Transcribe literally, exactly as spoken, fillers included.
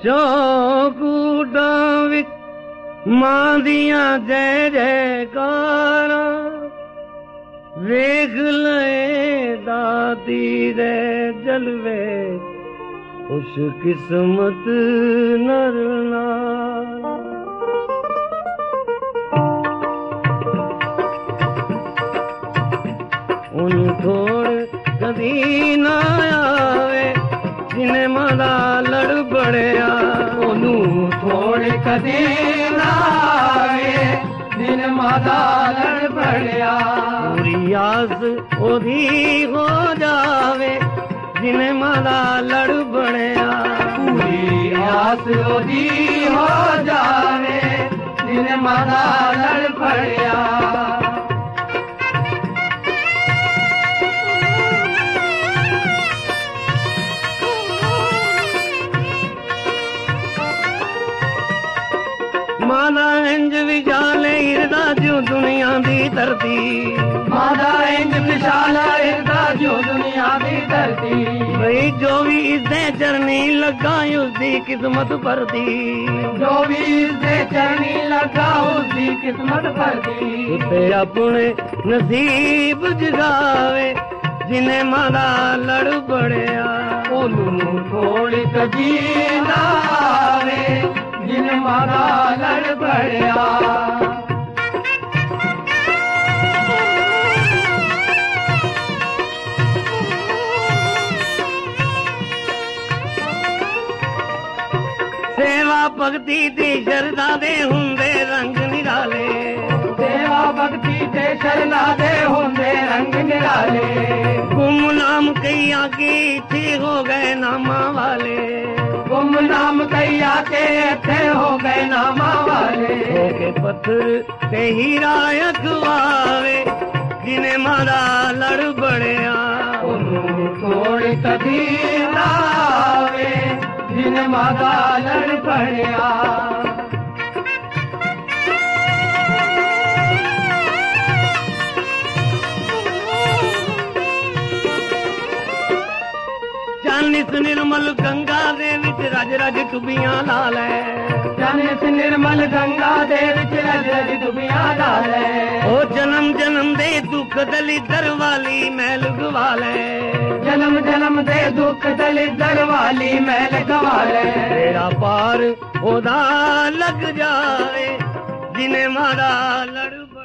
ਚੌਕੂਟਾਂ ਵਿੱਚ ਮਾਂ ਦੀਆਂ ਜੈ ਜੈਕਾਰਾਂ ਵੇਖ ਲਏ ਦਾਤੀ ਦੇ ਜਲਵੇ ਉਸ ਕਿਸਮਤ ਨਰ ਨਾਲ ਉਹਨੂੰ ਥੋੜ ਕਦੀ ਨਾ ਆਵੇ ਜਿਨੇ ਮਾਂ ਦਾ ਲੜ ਬੜਿਆ ਉਹਨੂੰ ਥੋੜ ਕਦੀ ਨਾ ਆਵੇ ਜਿਨੇ ਮਾਂ ਦਾ ਲੜ ਬੜਿਆ ਪੂਰੀ ਆਸ ਉਹਦੀ ਹੋ ਜਾਵੇ ਜਿਨੇ ਮਾਂ ਦਾ ਲੜ ਬੜਿਆ ਪੂਰੀ ਆਸ ਉਹਦੀ ਹੋ ਜਾਵੇ ਜਿਨੇ ਮਾਂ ਦਾ ਲੜ ਬੜਿਆ मादा इंज विशाल हिरदा जो दुनिया दी धरती मादा इंज विशाल हिरदा जो दुनिया दी धरती भाई जो भी इसदे चरनी लगा उसदी किस्मत भरती जो भी इसदे चरनी लगा उसदी किस्मत भरती उत्ते अपने नसीब जगावे जिन्हें मादा लड़ बड़िया ओनू थोड़ी कजी ना आवे जिन मारा लड़ बड़िया सेवा भगती दी शरदा दे हुंदे रंग निराले सेवा भगती दे शरदा दे हुंदे रंग निराले गुमनाम कईया की थी हो गए नामा वाले गुमनाम कईया के थे हो गए नामा वाले के पत्थर ते हीरा अखवावे जिन्हें मारा लड़ बड़िया थोड़ी कभी ना आवे जिन्हें मारा लड़ बड़िया चानिस निर्मल गंगा दे विच रज रज डुबियां ला लै चानिस निर्मल गंगा दे विच रज रज डुबियां ला लै ओ जन्म जन्म दे दुख दलिदर वाली मैल गवा लै जन्म जन्म दे दुख दलिदर वाली मैल गवा लै तेरा पार ओदा लग जावे जिन्हें मारा लड़